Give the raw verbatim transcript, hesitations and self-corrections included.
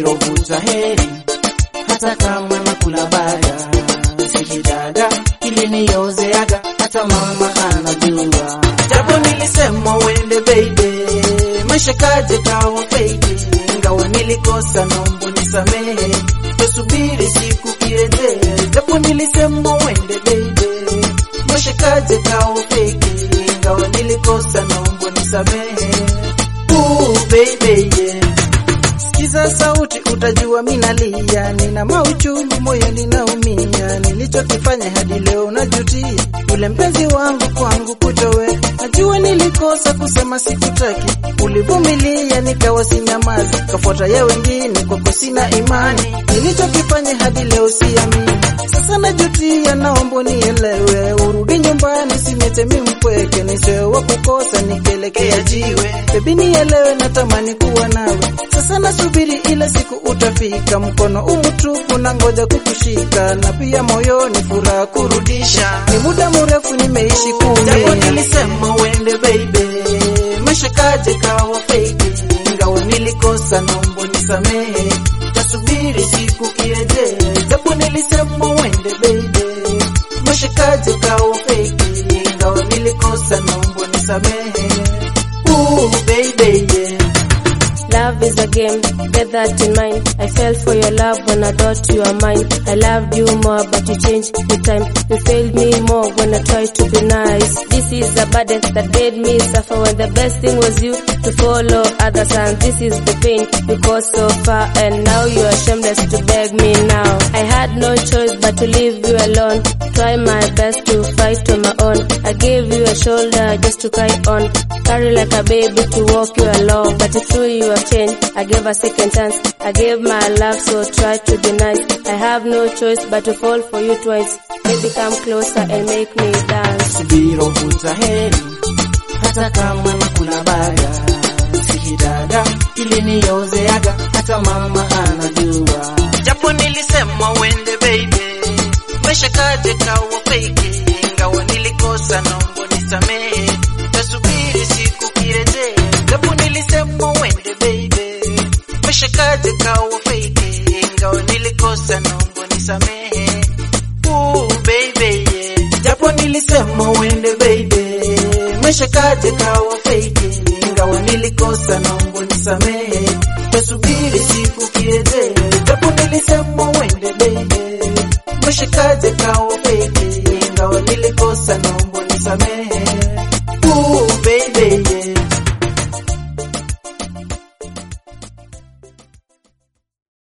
Subira vuta heri, hata kama nakula baya. Sikidaga ili niozeaga, hata mama anajua. Japo nilisema uende baby, maisha kaje kawa fake. Ingawa nilikosa naomba nisamehe, tusubiri siku kirejea. Japo nilisema uende baby, maisha kaje kawa fake. Ingawa nilikosa naomba nisamehe. Ooh baby yeah. Sikiza sauti utajua minalia, nina mauchungu moyo ninaumia. Nilichokifanya hadi leo najutia, ule mpenzi wangu kwangu kutowe. Najua nilikosa kusema sikutaki, ulivumilia nikawa sinyamazi, kafuata ya wengine kwako sina imani. Nilichokifanya hadi leo siamini, sasa najutia naomba nielewe. Urudi nyumbani usinete mimi mpweke, nisewa kukosa nikelekea jiwe. Baby nielewe natamani kuwa nawe, sasa nasubiri ile siku utafika. Mkono umutupu na ngoja kukushika, na pia moyoni furaha kurudisha. Ni muda mrefu nimeishi kule. Japo nilisema uende baby, maisha kaje kawa fake. Ingawa nilikosa naomba nisamehe, tasubiri siku kirejea. Japo nilisema uende baby, maisha kaje kawa fake. Ingawa nilikosa naomba nisamehe. Ooh baby yeah. Love is a game, get that in mind. I fell for your love when I thought you were mine. I loved you more but you changed with time. You failed me more when I tried to be nice. This is a burden that made me suffer, when the best thing was you to follow others. And this is the pain you caused so far, and now you are shameless to beg me now. I had no choice but to leave you alone, try my best to fight on my own. I gave you a shoulder just to cry on, carry like a baby to walk you along. But it's true you have changed, I gave a second chance. I gave my love, so try to be nice. I have no choice but to fall for you twice. Baby come closer and make me dance. Subira vuta heri, hata kama nakula baya. Sikidaga ili niozeaga, hata mama anajua. Japo nilisema uende baby, maisha kaje kawa fake. Ingawa nilikosa naomba nisamehe, tasubiri siku kirejea. Japo nilisema uende baby, maisha kaje kawa fake. Ingawa nilikosa naomba nisamehe. Ooh baby yeah. Japo nilisema uende baby, maisha kaje kawa fake. Ingawa nilikosa naomba nisamehe, tasubiri siku kirejea. Japo nilisema uende baby, maisha kaje kawa fake. Ingawa nilikosa naomba nisamehe. Ooh baby yeah.